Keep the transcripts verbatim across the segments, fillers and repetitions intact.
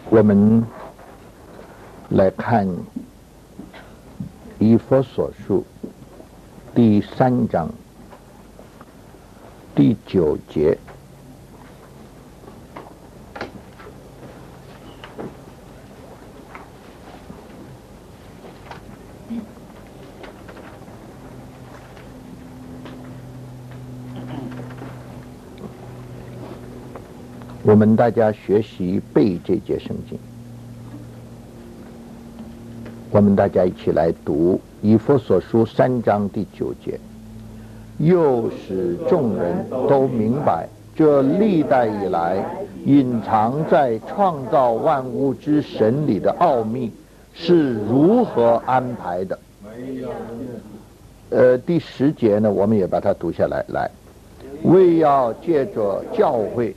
我们来看以弗所书第三章第九节。我们大家学习背这节圣经，我们大家一起来读以弗所书三章第九节。又使众人都明白，这历代以来隐藏在创造万物之神里的奥秘是如何安排的。呃，第十节呢，我们也把它读下来。来，为要借着教会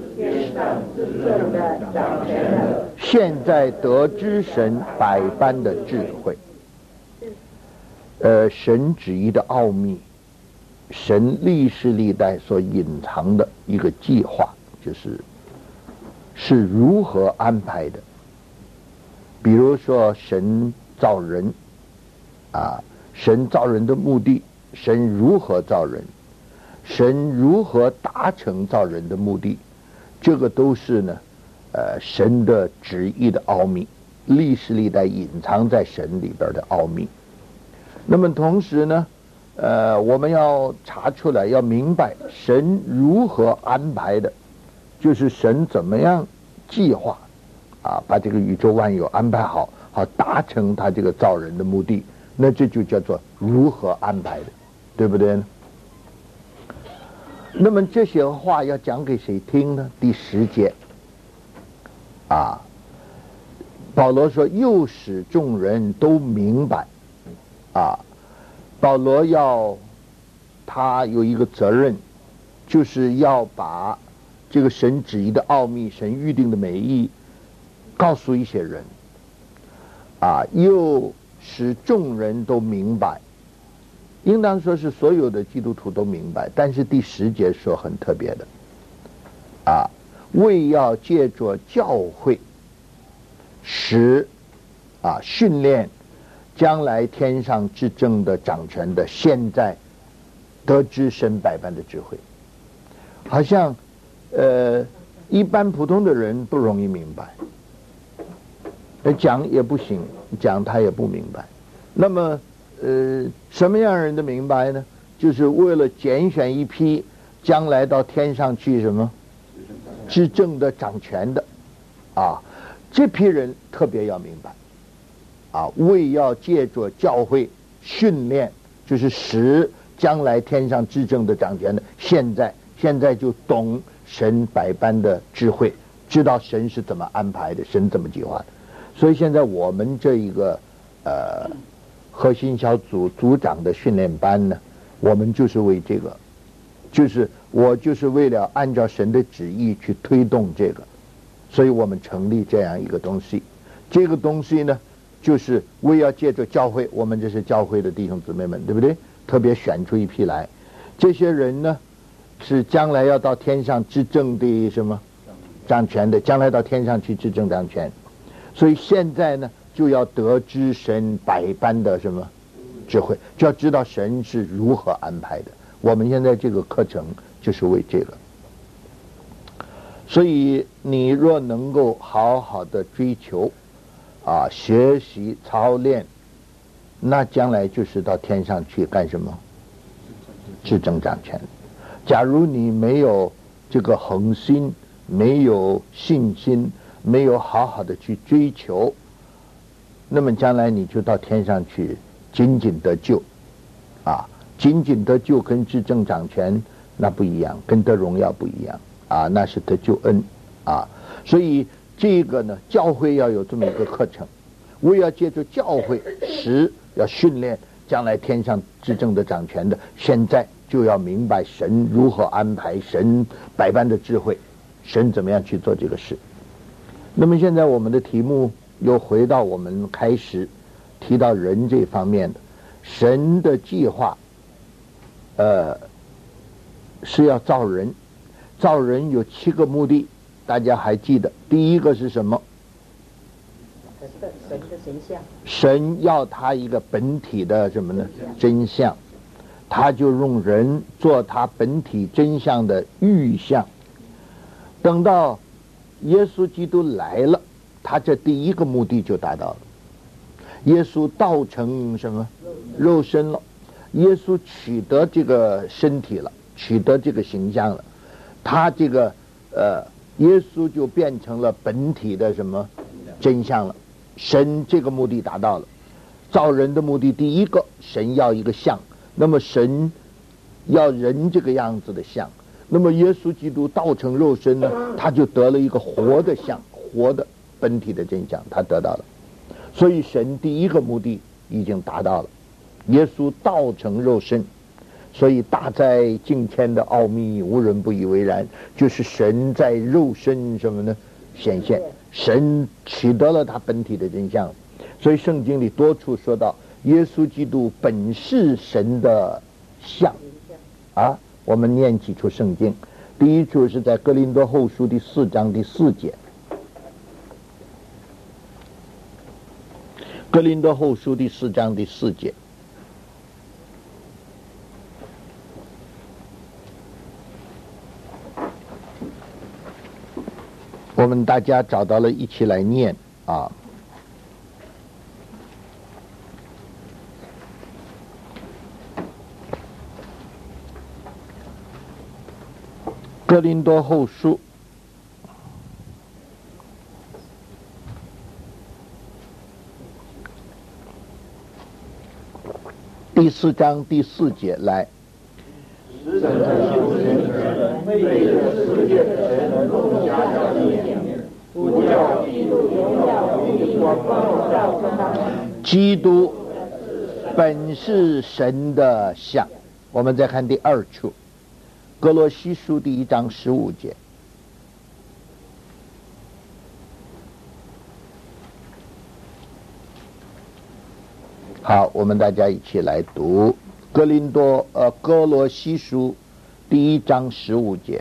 现在得知神百般的智慧，呃，神旨意的奥秘，神历世历代所隐藏的一个计划，就是是如何安排的。比如说神造人啊，神造人的目的，神如何造人，神如何达成造人的目的，这个都是呢，呃，神的旨意的奥秘，历世历代隐藏在神里边的奥秘。那么同时呢，呃，我们要查出来，要明白神如何安排的，就是神怎么样计划啊，把这个宇宙万有安排好，好达成他这个造人的目的，那这就叫做如何安排的，对不对呢？那么这些话要讲给谁听呢？第十节啊，保罗说又使众人都明白啊，保罗要他有一个责任，就是要把这个神旨意的奥秘，神预定的美意告诉一些人啊，又使众人都明白，应当说是所有的基督徒都明白，但是第十节说很特别的啊，为要借着教会使啊训练将来天上至正的掌权的，现在得知神百般的智慧。好像呃一般普通的人不容易明白，讲也不行，讲他也不明白。那么呃，什么样人的明白呢？就是为了拣选一批将来到天上去什么至正的掌权的啊，这批人特别要明白啊，为要借着教会训练，就是使将来天上至正的掌权的，现在现在就懂神百般的智慧，知道神是怎么安排的，神怎么计划的。所以现在我们这一个呃核心小组组长的训练班呢，我们就是为这个，就是我就是为了按照神的旨意去推动这个，所以我们成立这样一个东西。这个东西呢，就是为要借着教会，我们这是教会的弟兄姊妹们，对不对？特别选出一批来，这些人呢，是将来要到天上至正的什么掌权的，将来到天上去至正掌权，所以现在呢，就要得知神百般的什么智慧，就要知道神是如何安排的。我们现在这个课程就是为这个，所以你若能够好好的追求啊，学习操练，那将来就是到天上去干什么？至正掌权。假如你没有这个恒心，没有信心，没有好好的去追求，那么将来你就到天上去仅仅得救啊，仅仅得救跟至正掌权那不一样，跟得荣耀不一样啊，那是得救恩啊。所以这个呢，教会要有这么一个课程，为要借助教会使要训练将来天上至正的掌权的，现在就要明白神如何安排，神百般的智慧，神怎么样去做这个事。那么现在我们的题目又回到我们开始提到人这方面的，神的计划呃是要造人，造人有七个目的，大家还记得第一个是什么？ 的神的神像， 神要他一个本体的什么呢？真相，他就用人做他本体真相的预象。等到耶稣基督来了，他这第一个目的就达到了。耶稣道成什么？肉身了。耶稣取得这个身体了，取得这个形象了，他这个呃，耶稣就变成了本体的什么真相了。神这个目的达到了。造人的目的第一个，神要一个像，那么神要人这个样子的像，那么耶稣基督道成肉身呢，他就得了一个活的像，活的本体的真相，他得到了。所以神第一个目的已经达到了，耶稣道成肉身。所以大在敬天的奥秘无人不以为然，就是神在肉身什么呢显现，神取得了他本体的真相。所以圣经里多处说到耶稣基督本是神的像啊。我们念几处圣经，第一处是在哥林多后书第四章第四节，哥林多后书第四章第四节，我们大家找到了，一起来念啊。哥林多后书第四章第四节，来。 使者的修行人为这世界的神弄瞎了眼，不叫基督荣耀与我光照他们。 基督本是神的像。我们再看第二处，歌罗西书第一章十五节。好，我们大家一起来读哥林多呃歌罗西书第一章十五节。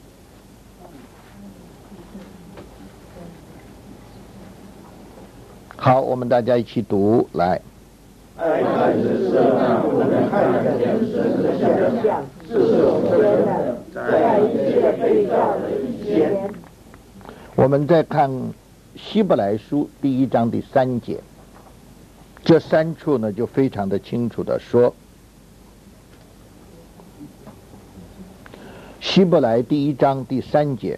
好，我们大家一起读，来。 爱看是色那不能看见神的像，是所真的，在一切被造的以前。 我们再看希伯来书第一章第三节，这三处呢就非常的清楚的说，希伯来第一章第三节，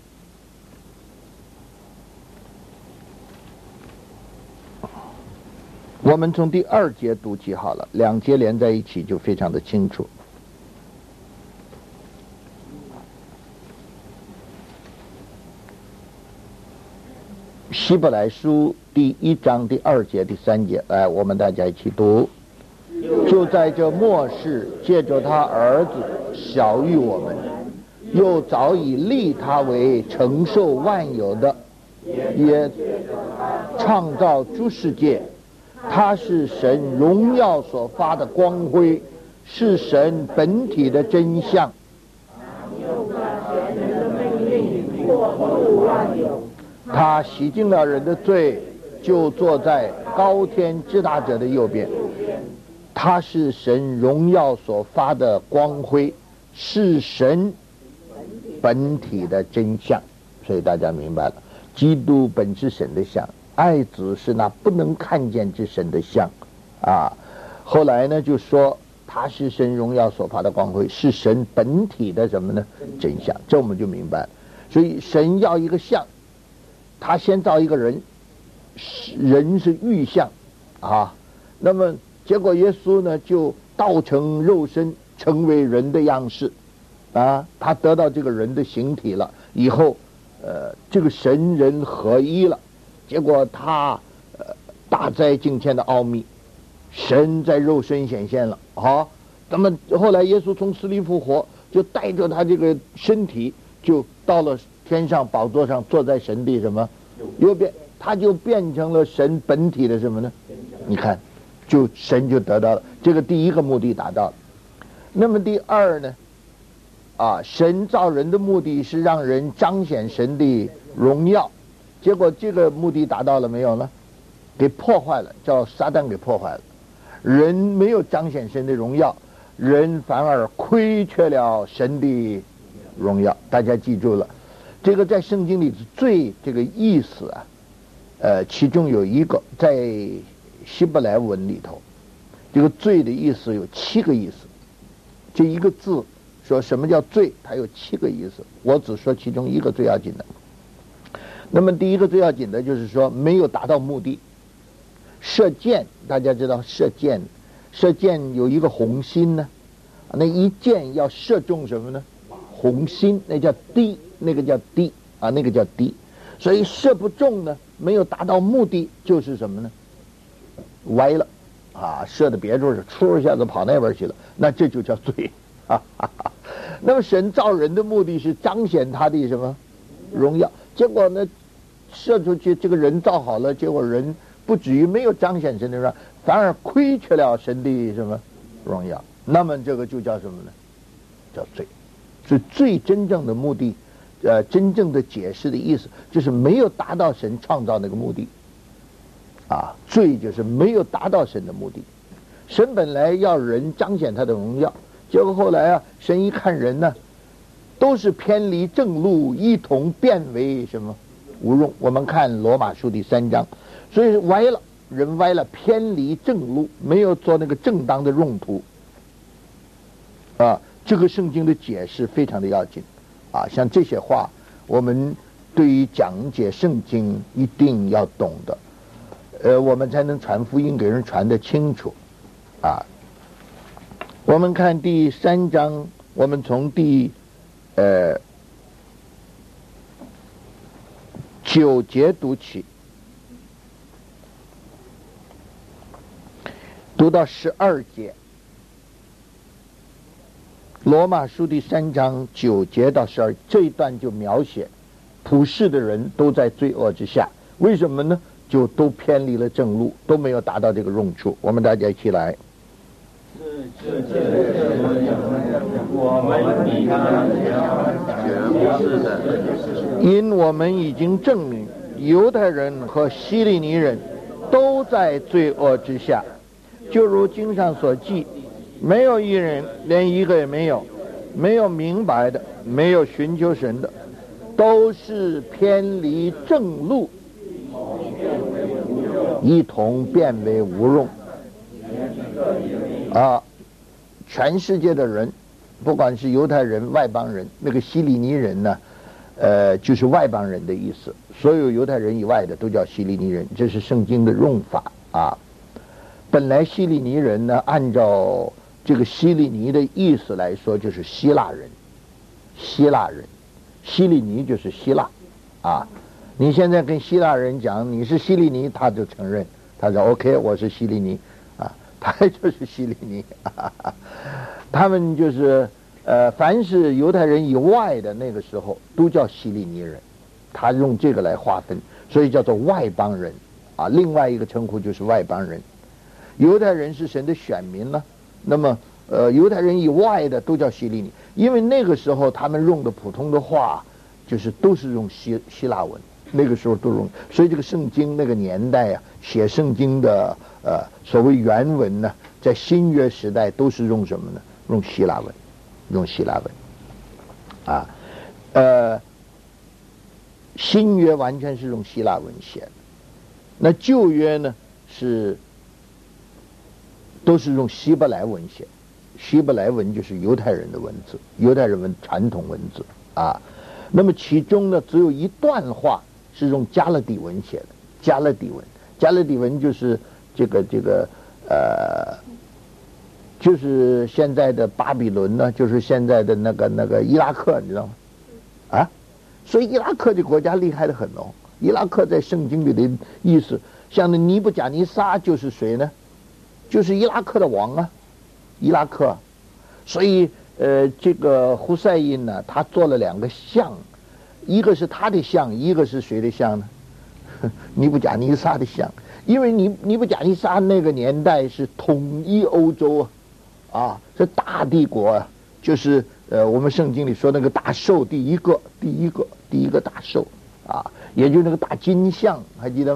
我们从第二节读起好了，两节连在一起就非常的清楚。希伯来书第一章第二节第三节，来，我们大家一起读。就在这末世，借着他儿子晓谕我们，又早已立他为承受万有的，也创造诸世界。他是神荣耀所发的光辉，是神本体的真相。他洗净了人的罪，就坐在高天至大者的右边。他是神荣耀所发的光辉，是神本体的真相。所以大家明白了，基督本是神的像，爱子是那不能看见之神的像啊。后来呢就说他是神荣耀所发的光辉，是神本体的什么呢真相。这我们就明白了。所以神要一个像，他先造一个人，人是预像啊。那么结果耶稣呢就道成肉身，成为人的样式啊，他得到这个人的形体了以后，呃，这个神人合一了。结果他呃大在敬天的奥秘，神在肉身显现了啊。那么后来耶稣从死里复活，就带着他这个身体就到了天上宝座上，坐在神的什么右边，他就变成了神本体的什么呢？你看，就神就得到了这个第一个目的达到了。那么第二呢？啊，神造人的目的是让人彰显神的荣耀，结果这个目的达到了没有呢？ 给破坏了，叫撒旦给破坏了。人没有彰显神的荣耀，人反而亏缺了神的荣耀。大家记住了，这个在圣经里的罪这个意思啊，呃，其中有一个在希伯来文里头，这个罪的意思有七个意思。这一个字说什么叫罪，它有七个意思，我只说其中一个最要紧的。那么第一个最要紧的就是说没有达到目的。射箭，大家知道射箭，射箭有一个红心呢，那一箭要射中什么呢？红心，那叫滴，那个叫滴啊，那个叫滴。所以射不中呢，没有达到目的，就是什么呢？歪了啊，射的别处是出一下子跑那边去了，那这就叫罪。哈哈哈。那么神造人的目的是彰显他的什么荣耀？结果呢，射出去这个人造好了，结果人不至于没有彰显神的荣耀，反而亏缺了神的什么荣耀？那么这个就叫什么呢？叫罪。所以最真正的目的，呃，真正的解释的意思就是没有达到神创造那个目的。啊，罪就是没有达到神的目的。神本来要人彰显他的荣耀，结果后来啊，神一看人呢，都是偏离正路，一同变为什么无用。我们看罗马书第三章，所以歪了，人歪了，偏离正路，没有做那个正当的用途。啊，这个圣经的解释非常的要紧。啊，像这些话，我们对于讲解圣经一定要懂的。呃，我们才能传福音给人传得清楚，啊。我们看第三章，我们从第呃九节读起，读到十二节。罗马书第三章九节到十二，这一段就描写普世的人都在罪恶之下，为什么呢？就都偏离了正路，都没有达到这个用处。我们大家一起来。因我们已经证明，犹太人和希利尼人都在罪恶之下，就如经上所记，没有一人，连一个也没有，没有明白的，没有寻求神的，都是偏离正路，一同变为无用。啊，全世界的人，不管是犹太人、外邦人，那个希利尼人呢，呃，就是外邦人的意思。所有犹太人以外的都叫希利尼人，这是圣经的用法啊。本来希利尼人呢，按照这个希利尼的意思来说，就是希腊人，希腊人，希利尼就是希腊啊。你现在跟希腊人讲你是希利尼，他就承认，他说 OK， 我是希利尼啊，他就是希利尼。啊、他们就是呃，凡是犹太人以外的那个时候都叫希利尼人，他用这个来划分，所以叫做外邦人啊。另外一个称呼就是外邦人。犹太人是神的选民呢，那么呃，犹太人以外的都叫希利尼，因为那个时候他们用的普通的话就是都是用希希腊文。那个时候都用，所以这个圣经那个年代啊，写圣经的呃所谓原文呢，在新约时代都是用什么呢？用希腊文，用希腊文，啊，呃，新约完全是用希腊文写的，那旧约呢是都是用希伯来文写，希伯来文就是犹太人的文字，犹太人文传统文字啊。那么其中呢，只有一段话是用加勒底文写的，加勒底文，加勒底文就是这个这个呃，就是现在的巴比伦呢，就是现在的那个那个伊拉克，你知道吗？啊，所以伊拉克这国家厉害得很哦。伊拉克在圣经里的意思，像那尼布甲尼撒就是谁呢？就是伊拉克的王啊，伊拉克。所以呃，这个胡塞因呢，他做了两个像。一个是他的像，一个是谁的像呢？尼布甲尼撒的像。因为尼尼布甲尼撒那个年代是统一欧洲啊，啊，是大帝国啊，就是呃我们圣经里说那个大兽，第一个第一个第一个大兽啊，也就是那个大金像，还记得吗？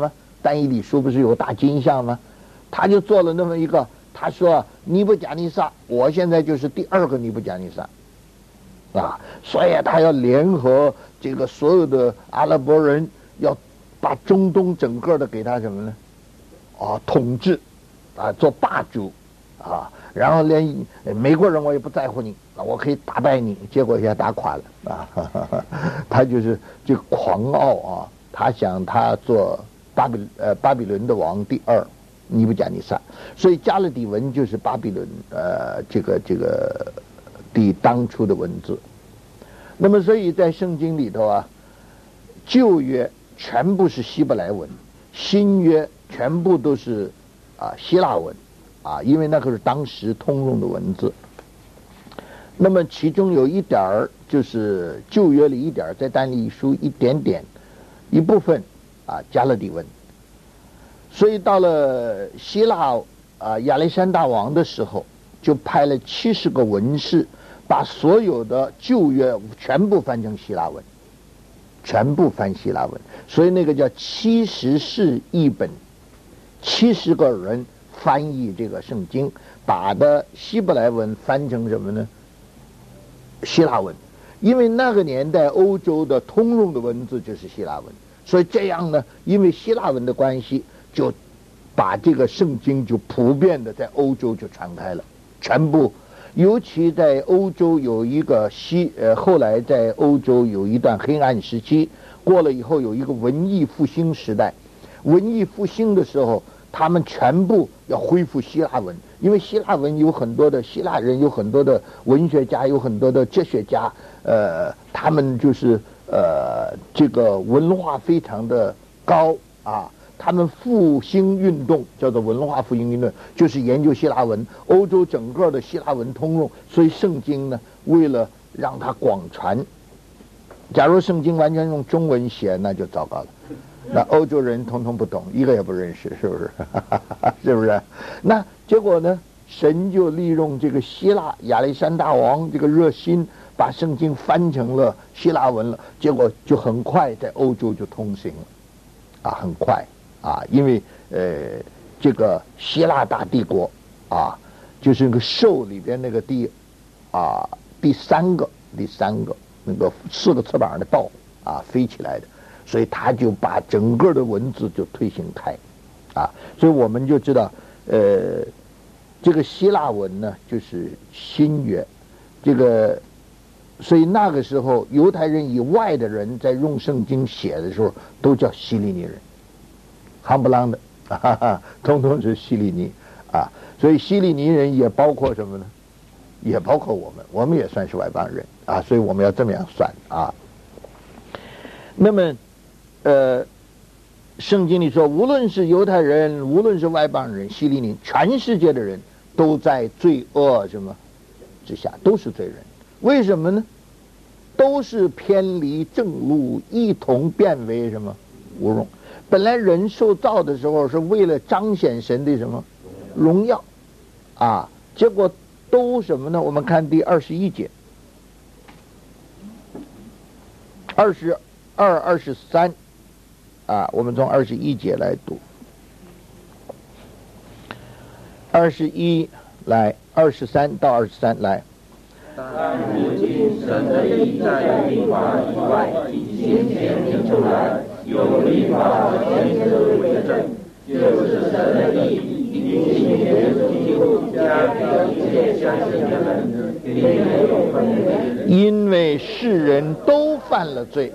但以理书不是有大金像吗？他就做了那么一个，他说尼布甲尼撒，我现在就是第二个尼布甲尼撒，啊，所以他要联合这个所有的阿拉伯人，要把中东整个的给他什么呢？啊，统治，啊，做霸主，啊，然后连美国人我也不在乎你，我可以打败你，结果也打垮了啊！哈哈哈，他就是这个狂傲啊，他想他做巴比呃巴比伦的王第二，尼布甲尼撒，所以加勒底文就是巴比伦呃这个这个的当初的文字。那么所以在圣经里头啊，旧约全部是希伯来文，新约全部都是啊希腊文，啊，因为那个是当时通用的文字。那么其中有一点儿就是旧约里一点儿，在但以理书一点点一部分啊加勒底文。所以到了希腊啊亚历山大王的时候，就派了七十个文士，把所有的旧约全部翻成希腊文，全部翻希腊文。所以那个叫七十士译本，七十个人翻译这个圣经，把的希伯来文翻成什么呢？希腊文。因为那个年代欧洲的通用的文字就是希腊文，所以这样呢，因为希腊文的关系，就把这个圣经就普遍的在欧洲就传开了，全部。尤其在欧洲有一个西呃，后来在欧洲有一段黑暗时期，过了以后有一个文艺复兴时代。文艺复兴的时候，他们全部要恢复希腊文，因为希腊文有很多的希腊人，有很多的文学家，有很多的哲学家，呃，他们就是呃这个文化非常的高啊。他们复兴运动叫做文化复兴运动，就是研究希腊文，欧洲整个的希腊文通用，所以圣经呢，为了让它广传，假如圣经完全用中文写，那就糟糕了，那欧洲人统统不懂，一个也不认识，是不是？是不是？那结果呢，神就利用这个希腊亚历山大王这个热心，把圣经翻成了希腊文了，结果就很快在欧洲就通行了，啊，很快。啊，因为呃，这个希腊大帝国啊，就是那个兽里边那个第啊第三个第三个那个四个翅膀的豹啊飞起来的，所以他就把整个的文字就推行开，啊，所以我们就知道，呃，这个希腊文呢就是新约，这个，所以那个时候犹太人以外的人在用圣经写的时候，都叫希利尼人。夯不啷的，哈哈，通通是希利尼啊，所以希利尼人也包括什么呢？也包括我们，我们也算是外邦人啊，所以我们要这么样算啊。那么，呃，圣经里说，无论是犹太人，无论是外邦人，希利尼，全世界的人都在罪恶什么之下，都是罪人。为什么呢？都是偏离正路，一同变为什么无荣。本来人受造的时候是为了彰显神的什么荣耀啊，结果都什么呢？我们看第二十一节，二十二、二十三啊，我们从二十一节来读，二十一来，二十三到二十三来。 但如今神的意在律法以外已经显明出来，有律法和先知为证，就是神的意因信耶稣基督加给一切相信的人，并没有分别。 因为世人都犯了罪，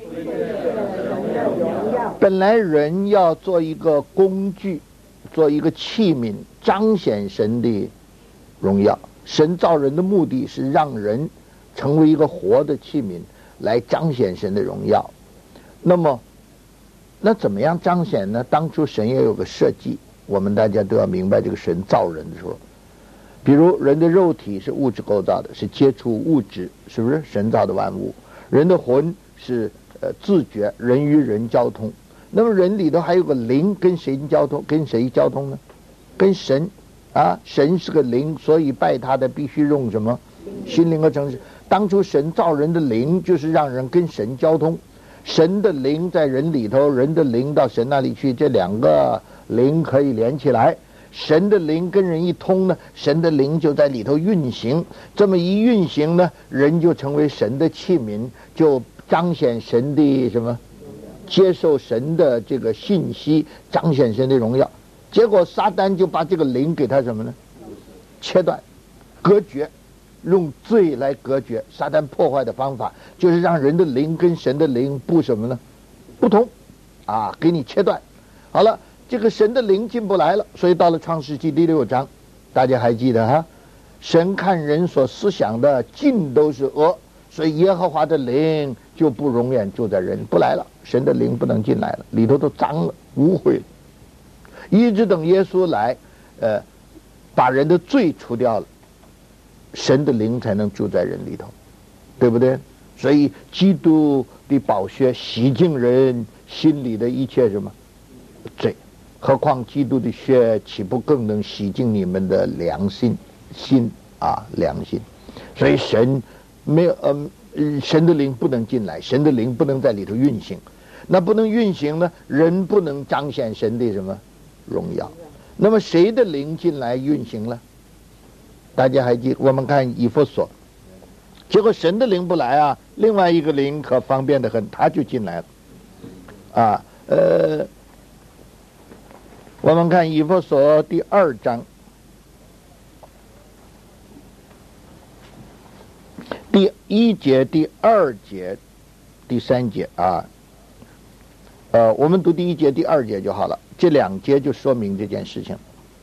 本来人要做一个工具，做一个器皿，彰显神的荣耀。神造人的目的是让人成为一个活的器皿，来彰显神的荣耀。那么那怎么样彰显呢？当初神也有个设计，我们大家都要明白，这个神造人的时候，比如人的肉体是物质构造的，是接触物质，是不是神造的万物？人的魂是呃自觉，人与人交通。那么人里头还有个灵，跟谁交通？跟谁交通呢？跟神啊，神是个灵，所以拜他的必须用什么？心灵和诚实。当初神造人的灵，就是让人跟神交通。 神的灵在人里头，人的灵到神那里去，这两个灵可以连起来。神的灵跟人一通呢，神的灵就在里头运行，这么一运行呢，人就成为神的器皿，就彰显神的什么？接受神的这个信息，彰显神的荣耀。结果撒旦就把这个灵给他什么呢？切断，隔绝，用罪来隔绝。撒旦破坏的方法就是让人的灵跟神的灵不什么呢？不同，啊，给你切断。好了，这个神的灵进不来了，所以到了创世纪第六章，大家还记得哈？神看人所思想的尽都是恶，所以耶和华的灵就不永远住在人，不来了，神的灵不能进来了，里头都脏了，污秽了。一直等耶稣来，呃，把人的罪除掉了，神的灵才能住在人里头，对不对？所以基督的宝血洗净人心里的一切什么罪，何况基督的血岂不更能洗净你们的良心心啊良心？所以神没有呃神的灵不能进来，神的灵不能在里头运行，那不能运行呢，人不能彰显神的什么荣耀。那么谁的灵进来运行了？大家还记，我们看以弗所，结果神的灵不来啊，另外一个灵可方便的很，他就进来了啊。呃，我们看以弗所第二章第一节、第二节、第三节啊。呃，我们读第一节、第二节就好了，这两节就说明这件事情。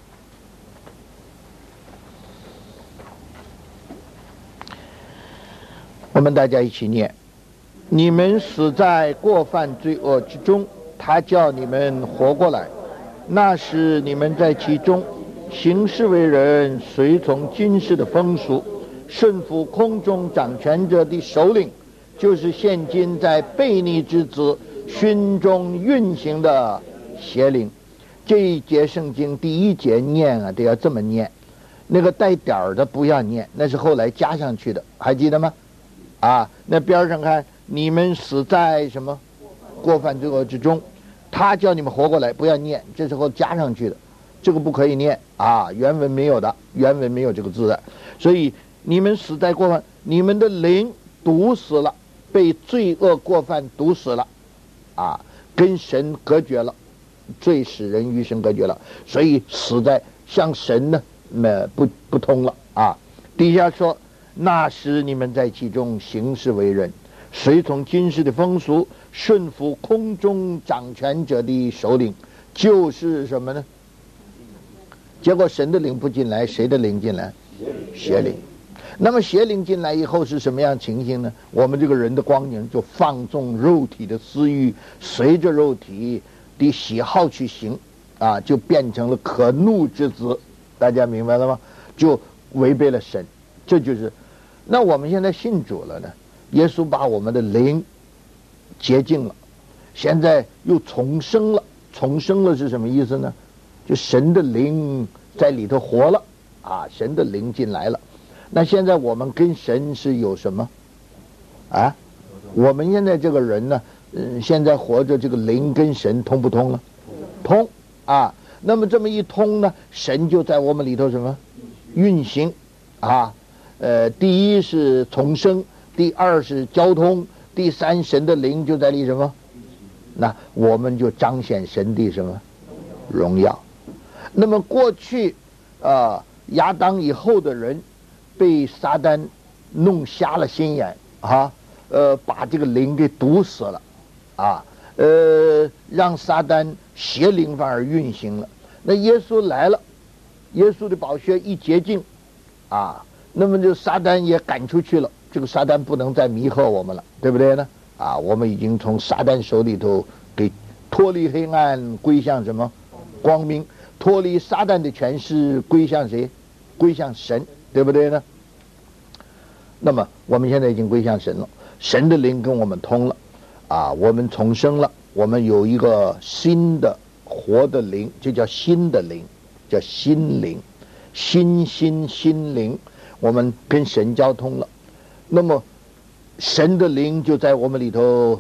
我们大家一起念：你们死在过犯罪恶之中，他叫你们活过来。那时你们在其中行事为人，随从今世的风俗，顺服空中掌权者的首领，就是现今在悖逆之子心中运行的邪灵。这一节圣经第一节念啊，得要这么念，那个带点儿的不要念，那是后来加上去的，还记得吗？啊，那边上看，你们死在什么过犯罪恶之中，他叫你们活过来，不要念，这时候加上去的，这个不可以念啊，原文没有的，原文没有这个字的。所以你们死在过犯，你们的灵毒死了，被罪恶过犯毒死了啊，跟神隔绝了，罪使人与神隔绝了，所以死在向神呢呃不不通了啊。底下说，那时你们在其中行事为人，随从今世的风俗，顺服空中掌权者的首领，就是什么呢？结果神的灵不进来，谁的灵进来？邪灵。那么邪灵进来以后是什么样情形呢？我们这个人的光景就放纵肉体的私欲，随着肉体的喜好去行啊，就变成了可怒之子。大家明白了吗？就违背了神。这就是那我们现在信主了呢，耶稣把我们的灵洁净了，现在又重生了。重生了是什么意思呢？就神的灵在里头活了啊，神的灵进来了。那现在我们跟神是有什么啊？我们现在这个人呢，嗯，现在活着，这个灵跟神通不通了？通啊。那么这么一通呢，神就在我们里头什么运行啊？呃，第一是重生，第二是交通，第三神的灵就在里什么？那我们就彰显神的什么荣耀？那么过去啊、呃，亚当以后的人被撒旦弄瞎了心眼啊，呃，把这个灵给毒死了啊，呃，让撒旦邪灵反而运行了。那耶稣来了，耶稣的宝血一洁净啊，那么就撒旦也赶出去了，这个撒旦不能再迷惑我们了，对不对呢？啊，我们已经从撒旦手里头给脱离黑暗，归向什么光明，脱离撒旦的权势，归向谁？归向神，对不对呢？那么我们现在已经归向神了，神的灵跟我们通了啊，我们重生了，我们有一个新的活的灵，这叫新的灵，叫心灵，心心心灵，我们跟神交通了。那么神的灵就在我们里头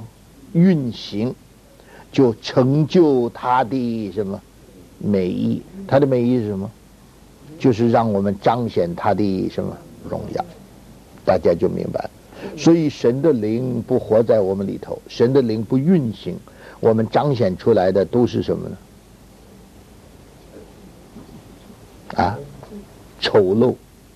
运行，就成就他的什么美意？他的美意是什么？就是让我们彰显他的什么荣耀？大家就明白了。所以神的灵不活在我们里头，神的灵不运行，我们彰显出来的都是什么呢？啊，丑陋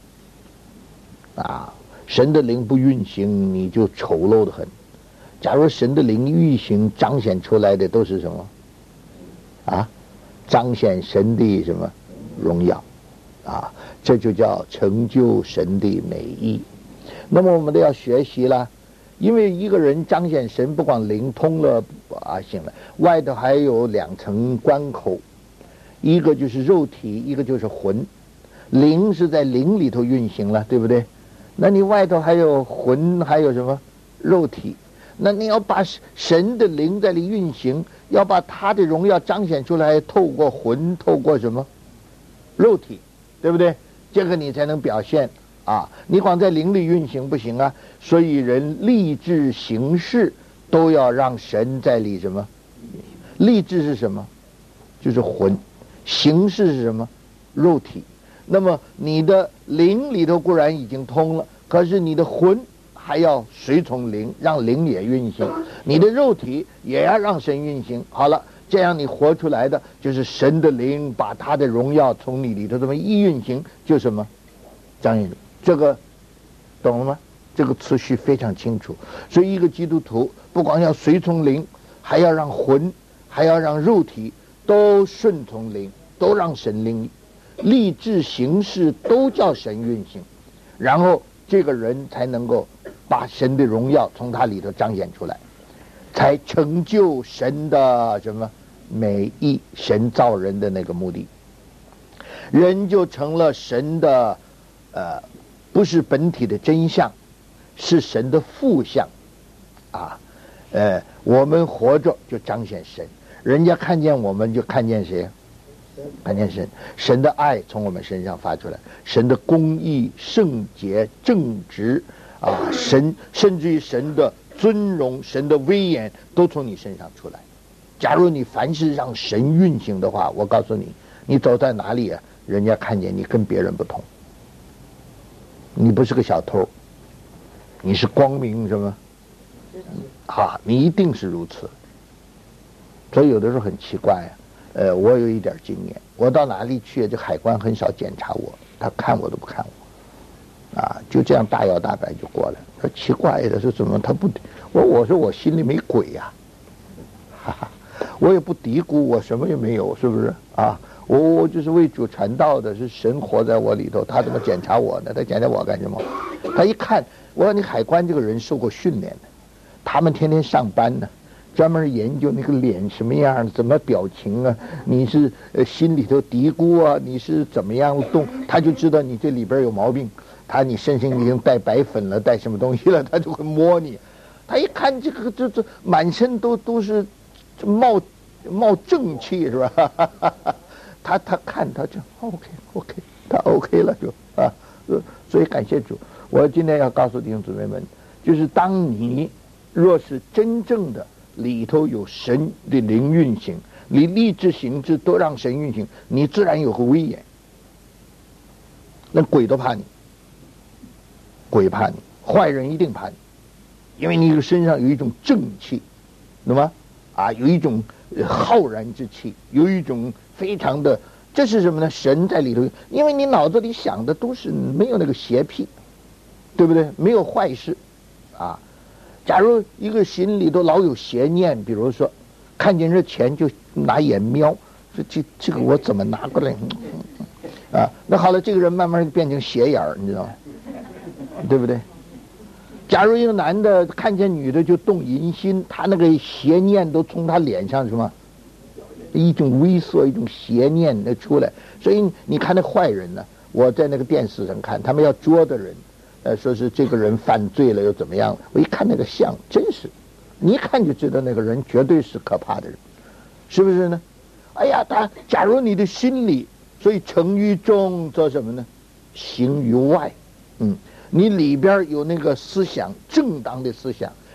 啊！神的灵不运行，你就丑陋的很。假如神的灵运行，彰显出来的都是什么？啊，彰显神的什么荣耀？啊，这就叫成就神的美意。那么我们都要学习了，因为一个人彰显神，不光灵通了啊，行了，外头还有两层关口，一个就是肉体，一个就是魂。灵是在灵里头运行了，对不对？那你外头还有魂，还有什么肉体？那你要把神的灵在里运行，要把他的荣耀彰显出来，透过魂，透过什么肉体，对不对？这个你才能表现啊！你光在灵里运行不行啊！所以人立志行事都要让神在里什么？立志是什么？就是魂。行事是什么？肉体。那么你的灵里头固然已经通了，可是你的魂还要随从灵，让灵也运行，你的肉体也要让神运行。好了，这样你活出来的就是神的灵把他的荣耀从你里头这么一运行，就什么张印这个懂了吗？这个次序非常清楚。所以一个基督徒不光要随从灵，还要让魂，还要让肉体都顺从灵，都让神灵立志行事都叫神运行，然后这个人才能够把神的荣耀从他里头彰显出来，才成就神的什么美意，神造人的那个目的，人就成了神的呃，不是本体的真相，是神的负相啊。呃，我们活着就彰显神，人家看见我们就看见谁？看见神，神的爱从我们身上发出来，神的公义、圣洁、正直啊，神甚至于神的尊荣、神的威严都从你身上出来。假如你凡是让神运行的话，我告诉你，你走在哪里啊，人家看见你跟别人不同，你不是个小偷，你是光明什么啊，你一定是如此。所以有的时候很奇怪啊，呃，我有一点经验，我到哪里去，这海关很少检查我，他看我都不看我，啊，就这样大摇大摆就过来。说奇怪的是怎么他不？我我说我心里没鬼呀、啊，哈哈，我也不嘀咕，我什么也没有，是不是啊？我我就是为主传道的，是神活在我里头，他怎么检查我呢？他检查我干什么？他一看，我说你海关这个人受过训练的，他们天天上班呢。专门研究那个脸什么样，怎么表情啊？你是呃心里头嘀咕啊？你是怎么样动？他就知道你这里边有毛病。他你身上已经带白粉了，带什么东西了，他就会摸你。他一看这个这这满身都都是冒冒正气是吧？他他看他就 OK OK， 他 OK 了就啊。所以感谢主，我今天要告诉弟兄姊妹们，就是当你若是真正的里头有神的灵运行，你立志行之都让神运行，你自然有个威严，那鬼都怕你，鬼怕你，坏人一定怕你，因为你身上有一种正气，懂吗？啊，有一种浩然之气，有一种非常的，这是什么呢？神在里头，因为你脑子里想的都是没有那个邪僻，对不对？没有坏事啊。假如一个心里头老有邪念，比如说看见这钱就拿眼瞄，说这这个我怎么拿过来啊？那好了，这个人慢慢变成斜眼儿，你知道吗？对不对？假如一个男的看见女的就动淫心，他那个邪念都从他脸上什么一种猥琐，一种邪念的出来。所以你看那坏人呢，我在那个电视上看，他们要捉的人。呃，说是这个人犯罪了又怎么样？我一看那个相，真是，你一看就知道那个人绝对是可怕的人，是不是呢？哎呀，他假如你的心里，所以成于中做什么呢？行于外，嗯，你里边有那个思想，正当的思想，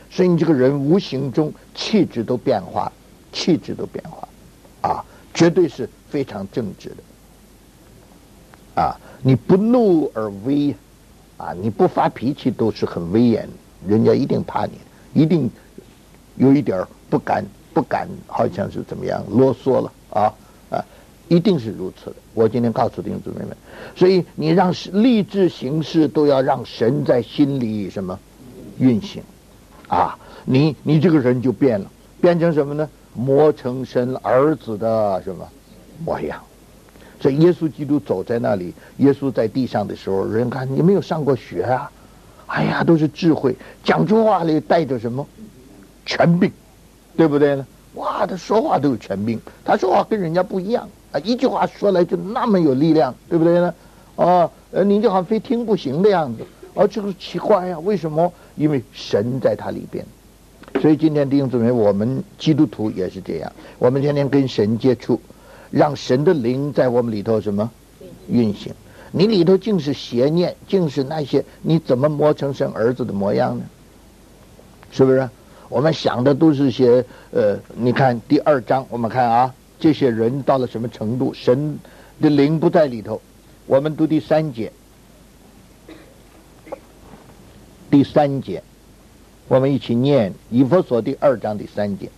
所以你这个人无形中气质都变化，气质都变化，啊，绝对是非常正直的，啊，你不怒而威，啊，你不发脾气都是很威严，人家一定怕你，一定有一点不敢不敢，好像是怎么样啰嗦了啊啊，一定是如此的。我今天告诉弟兄姊妹们，所以你让立志行事都要让神在心里什么运行。啊，你你这个人就变了，变成什么呢？磨成神儿子的什么模样。所以耶稣基督走在那里，耶稣在地上的时候，人看你没有上过学啊，哎呀，都是智慧，讲出话里带着什么权柄，对不对呢？哇，他说话都有权柄，他说话跟人家不一样啊，一句话说来就那么有力量，对不对呢？哦，呃，你就好像非听不行的样子。哦，这个奇怪呀、啊，为什么？因为神在他里边。所以今天弟兄姊妹，我们基督徒也是这样，我们天天跟神接触，让神的灵在我们里头什么运行。你里头尽是邪念，尽是那些，你怎么磨成神儿子的模样呢？是不是？我们想的都是些呃，你看第二章，我们看啊，这些人到了什么程度，神的灵不在里头。我们读第三节。第三节，我们一起念以弗所第二章第三节。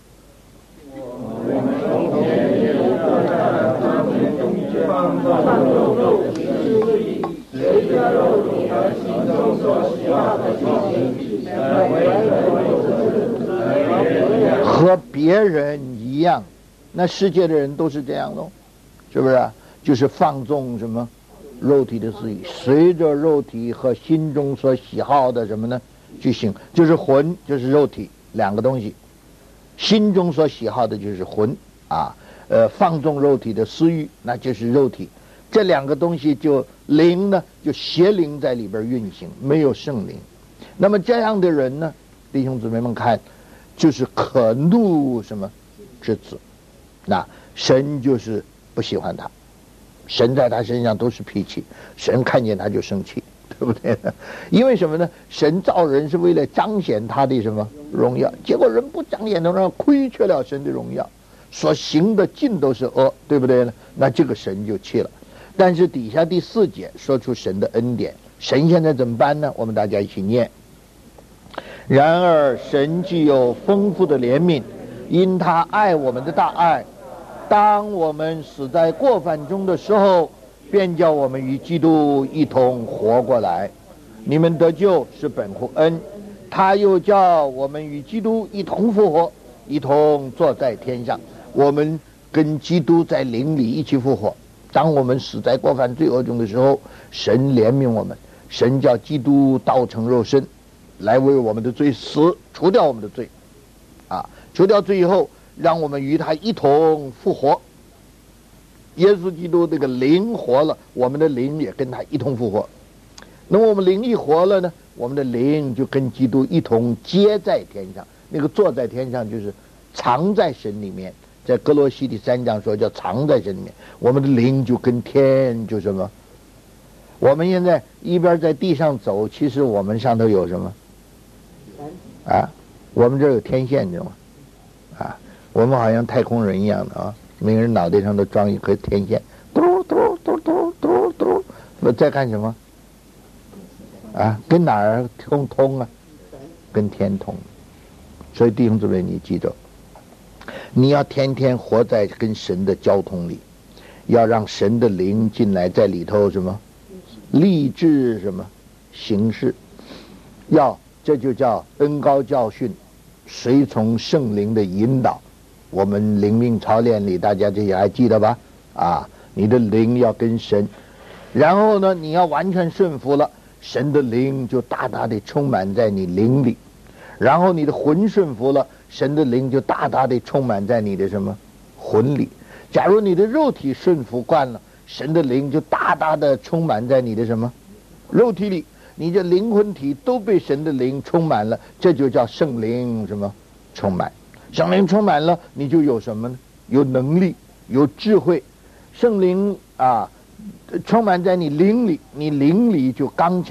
和别人一样，那世界的人都是这样咯，是不是、啊？就是放纵什么？肉体的私欲，随着肉体和心中所喜好的什么呢去行，就是魂，就是肉体两个东西。心中所喜好的就是魂啊，呃，放纵肉体的私欲，那就是肉体。这两个东西就灵呢，就邪灵在里边运行，没有圣灵。那么这样的人呢，弟兄姊妹们看，就是可怒什么之子，那神就是不喜欢他。神在他身上都是脾气，神看见他就生气，对不对？因为什么呢？神造人是为了彰显他的什么荣耀，结果人不彰显的荣耀，亏缺了神的荣耀，所行的尽都是恶，对不对呢？那这个神就气了。但是底下第四节说出神的恩典，神现在怎么办呢？我们大家一起念。然而神具有丰富的怜悯，因他爱我们的大爱，当我们死在过犯中的时候，便叫我们与基督一同活过来。你们得救是本乎恩，他又叫我们与基督一同复活，一同坐在天上。我们跟基督在灵里一起复活。当我们死在过犯罪恶中的时候，神怜悯我们，神叫基督道成肉身，来为我们的罪死，除掉我们的罪啊，除掉罪以后，让我们与他一同复活。耶稣基督这个灵活了，我们的灵也跟他一同复活。那么我们灵一活了呢，我们的灵就跟基督一同接在天上。那个坐在天上就是藏在神里面，在哥罗西第三章说叫藏在神里面，我们的灵就跟天就什么。我们现在一边在地上走，其实我们上头有什么啊？我们这有天线，知道吗？啊，我们好像太空人一样的啊，每个人脑袋上都装一颗天线，嘟嘟嘟嘟嘟嘟。我在干什么？啊，跟哪儿通通啊？跟天通。所以弟兄姊妹，你记着，你要天天活在跟神的交通里，要让神的灵进来，在里头什么立志什么行事，要这就叫恩高教训，随从圣灵的引导。我们灵命操练里，大家这些还记得吧？啊，你的灵要跟神，然后呢，你要完全顺服了，神的灵就大大的充满在你灵里，然后你的魂顺服了，神的灵就大大的充满在你的什么魂里。假如你的肉体顺服惯了，神的灵就大大的充满在你的什么肉体里，你这灵魂体都被神的灵充满了，这就叫圣灵什么充满。圣灵充满了，你就有什么呢？有能力，有智慧。圣灵啊，充满在你灵里，你灵里就刚强。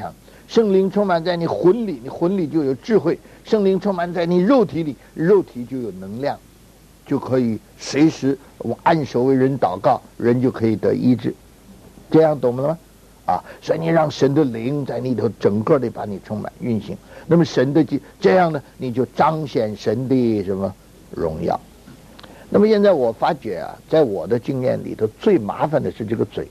圣灵充满在你魂里，你魂里就有智慧；圣灵充满在你肉体里，肉体就有能量，就可以随时我按手为人祷告，人就可以得医治。这样懂了吗？啊，所以你让神的灵在里头整个的把你充满运行，那么神的这样呢，你就彰显神的什么荣耀。那么现在我发觉啊，在我的经验里头，最麻烦的是这个嘴。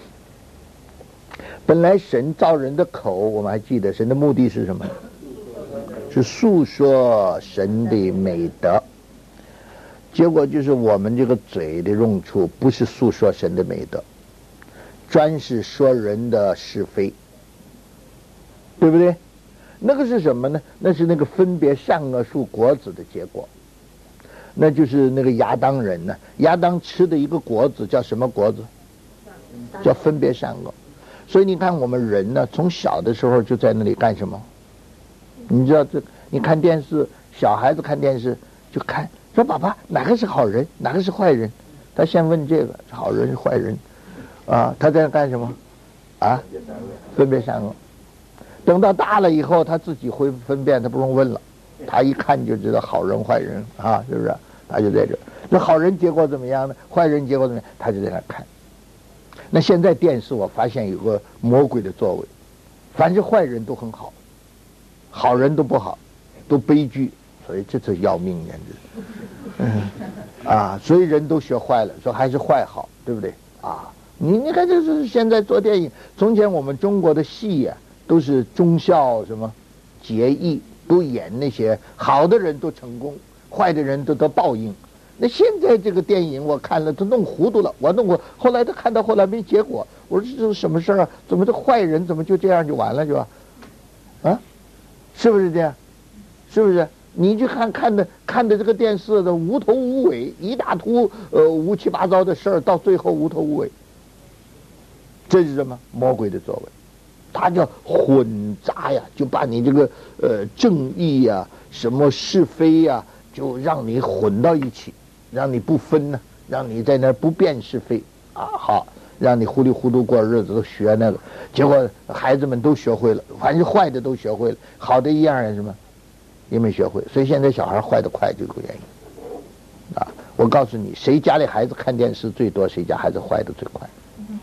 本来神造人的口，我们还记得神的目的是什么？是诉说神的美德。结果就是我们这个嘴的用处不是诉说神的美德，专是说人的是非，对不对？那个是什么呢？那是那个分别善恶树果子的结果。那就是那个亚当人呢，亚当吃的一个果子叫什么果子？叫分别善恶。所以你看我们人呢，从小的时候就在那里干什么？你知道这？你看电视，小孩子看电视就看，说爸爸哪个是好人，哪个是坏人？他先问这个是好人是坏人，啊，他在那干什么？啊，分别善恶。等到大了以后，他自己会分辨，他不用问了，他一看就知道好人坏人啊，是不是？他就在这，那好人结果怎么样呢？坏人结果怎么样？他就在那看。那现在电视我发现有个魔鬼的作为，凡是坏人都很好，好人都不好，都悲剧，所以这是要命，简直，嗯，啊，所以人都学坏了，说还是坏好，对不对？啊，你你看这是现在做电影，从前我们中国的戏呀、啊，都是忠孝什么节义，都演那些好的人都成功，坏的人都得报应。那现在这个电影我看了都弄糊涂了，我弄过，后来他看到后来没结果，我说这是什么事啊？怎么这坏人怎么就这样就完了就？啊，是不是这样？是不是？你去看看的看的这个电视的无头无尾，一大坨呃乌七八糟的事儿，到最后无头无尾，这是什么？魔鬼的作为，他叫混杂呀，就把你这个呃正义呀、什么是非呀，就让你混到一起。让你不分呢，让你在那儿不辨是非啊，好，让你糊里糊涂过日子，都学那个，结果孩子们都学会了，凡是坏的都学会了，好的一样也什么也没学会，所以现在小孩坏的快就这个原因啊。我告诉你，谁家里孩子看电视最多，谁家孩子坏的最快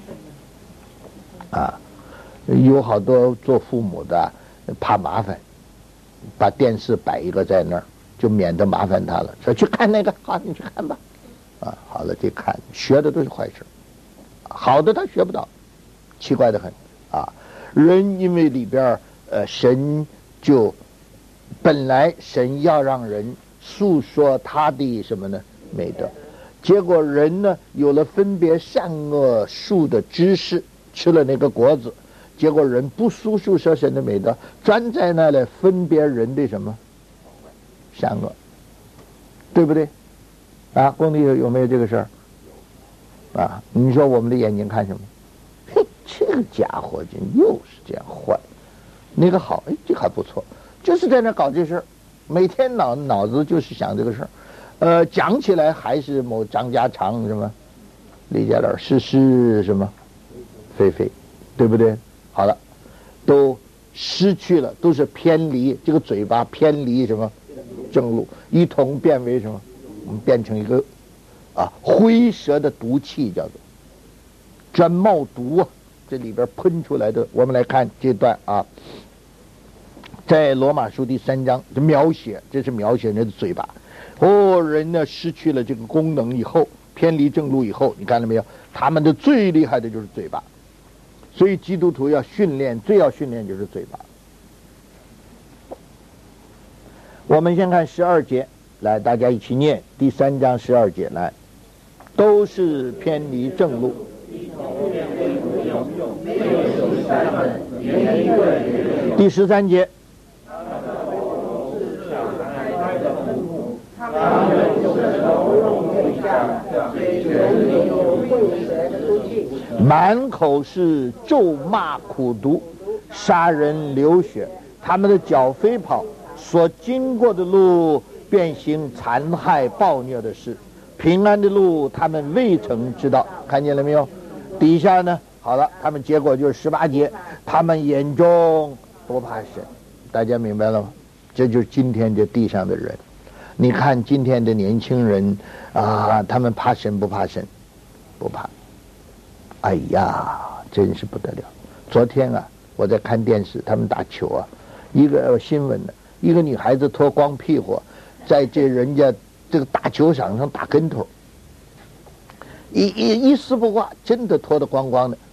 啊。有好多做父母的怕麻烦，把电视摆一个在那儿，就免得麻烦他了，说去看那个，好，你去看吧，啊，好了，就看，学的都是坏事，好的他学不到，奇怪的很啊。人因为里边呃，神就本来神要让人诉说他的什么呢美德，结果人呢有了分别善恶树的知识，吃了那个果子，结果人不诉说神的美德，专在那里分别人的什么善恶，对不对？啊，工地有没有这个事儿？啊，你说我们的眼睛看什么？嘿，这个家伙就又是这样坏，那个好，哎，这个还不错，就是在那搞这事儿，每天脑脑子就是想这个事儿，呃，讲起来还是某张家长什么，李家老是是什么，非非，对不对？好了，都失去了，都是偏离这个嘴巴偏离什么？正路，一同变为什么？我们变成一个啊灰蛇的毒气，叫做专冒毒啊，这里边喷出来的。我们来看这段啊，在罗马书第三章的描写，这是描写人的嘴巴。哦，人呢失去了这个功能以后，偏离正路以后，你看到没有？他们的最厉害的就是嘴巴，所以基督徒要训练，最要训练就是嘴巴。我们先看十二节，来，大家一起念第三章十二节，来，都是偏离正路。第十三节，满口是咒骂苦毒，杀人流血，他们的脚飞跑，所经过的路便行残害暴虐的事，平安的路他们未曾知道。看见了没有？底下呢，好了，他们结果就是十八节，他们眼中不怕神，大家明白了吗？这就是今天这地上的人。你看今天的年轻人啊，他们怕神不怕神？不怕。哎呀，真是不得了！昨天啊，我在看电视，他们打球啊，一个新闻呢，一个女孩子脱光屁股，在这人家这个大球场上打跟头，一一一丝不挂，真的脱得光光的。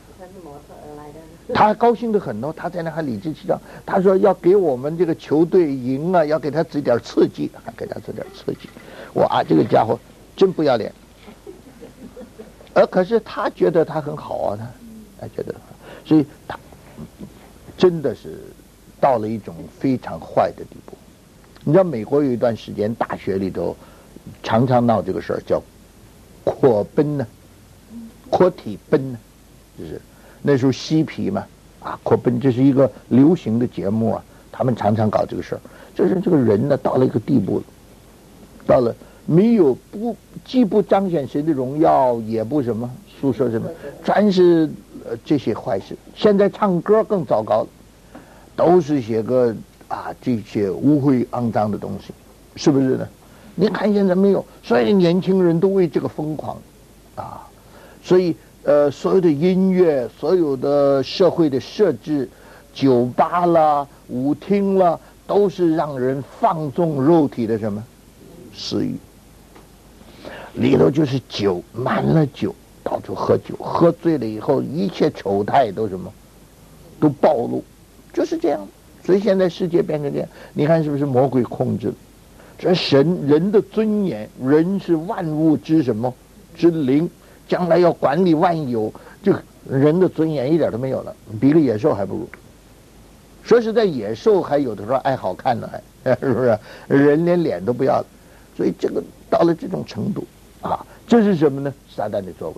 他高兴得很哦，他在那还理直气壮，他说要给我们这个球队赢啊，要给他指点刺激，还给他指点刺激。哇，这个家伙真不要脸。而可是他觉得他很好啊，他他觉得，所以他真的是到了一种非常坏的地步。你知道美国有一段时间大学里头常常闹这个事儿，叫扩奔呢，扩体奔呢，就是那时候嬉皮嘛，啊，扩奔，这是一个流行的节目啊，他们常常搞这个事儿。就是这个人呢，到了一个地步了，到了没有不既不彰显神的荣耀，也不什么诉说什么，全是、呃、这些坏事。现在唱歌更糟糕了，都是写个啊这些污秽肮脏的东西，是不是呢？你看现在没有，所以年轻人都为这个疯狂啊，所以呃所有的音乐，所有的社会的设置，酒吧啦、舞厅啦，都是让人放纵肉体的什么私欲，里头就是酒，满了酒，到处喝酒，喝醉了以后，一切丑态都什么都暴露，就是这样。所以现在世界变成这样，你看是不是魔鬼控制了？这神人的尊严，人是万物之什么之灵，将来要管理万有，这个人的尊严一点都没有了，比个野兽还不如。说实在，野兽还有的时候爱好看呢，还是不是？人连脸都不要了，所以这个到了这种程度啊，这是什么呢？撒旦的作为，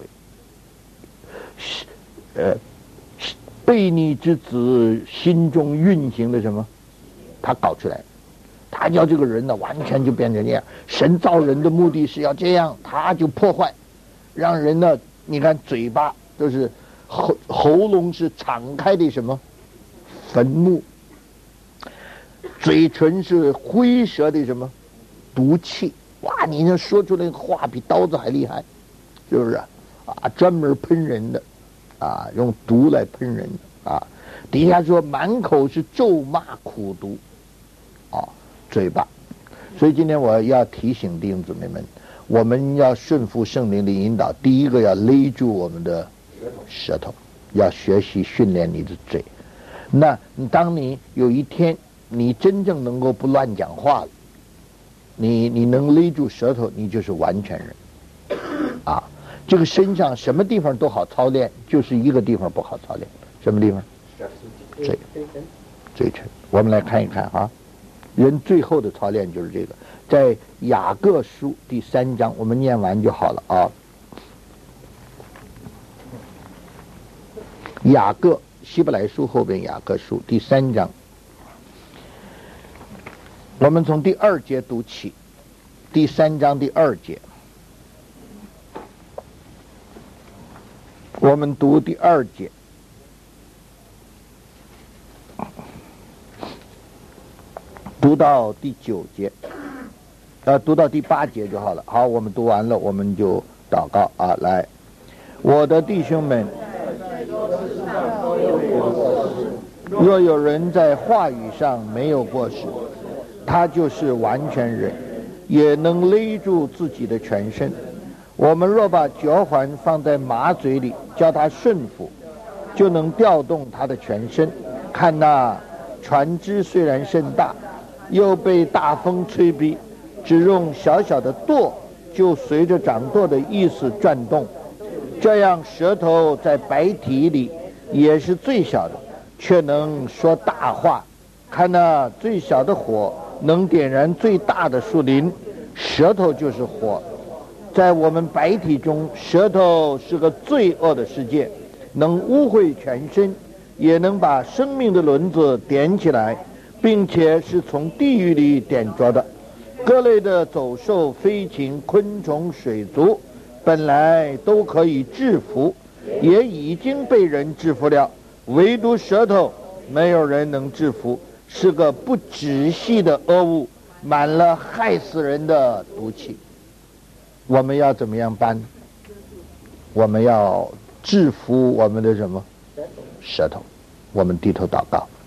呃，悖逆之子心中运行的什么？他搞出来，他叫这个人呢，完全就变成这样。神造人的目的是要这样，他就破坏，让人呢，你看嘴巴都是喉喉咙是敞开的什么坟墓，嘴唇是灰蛇的什么毒气。哇，你那说出来的话比刀子还厉害，是不是啊？啊，专门喷人的，啊，用毒来喷人的啊。底下说满口是咒骂苦毒，啊，嘴巴。所以今天我要提醒弟兄姊妹们，我们要顺服圣灵的引导。第一个要勒住我们的舌头，要学习训练你的嘴。那当你有一天你真正能够不乱讲话了，你你能勒住舌头，你就是完全人啊。这个身上什么地方都好操练，就是一个地方不好操练，什么地方？嘴，嘴唇。我们来看一看啊，人最后的操练就是这个，在雅各书第三章，我们念完就好了啊。雅各，希伯来书后边雅各书第三章，我们从第二节读起，第三章第二节，我们读第二节。读到第九节，呃，读到第八节就好了。好，我们读完了，我们就祷告啊！来，我的弟兄们，若有人在话语上没有过失，他就是完全人，也能勒住自己的全身。我们若把脚环放在马嘴里，叫他顺服，就能调动他的全身。看那船只虽然甚大，又被大风吹逼，只用小小的舵，就随着掌舵的意思转动。这样舌头在百体里也是最小的，却能说大话。看那最小的火能点燃最大的树林，舌头就是火。在我们百体中，舌头是个罪恶的世界，能污秽全身，也能把生命的轮子点起来，并且是从地狱里点着的。各类的走兽、飞禽、昆虫、水族，本来都可以制服，也已经被人制服了，唯独舌头没有人能制服，是个不止息的恶物，满了害死人的毒气。我们要怎么样办？我们要制服我们的什么舌头？我们低头祷告。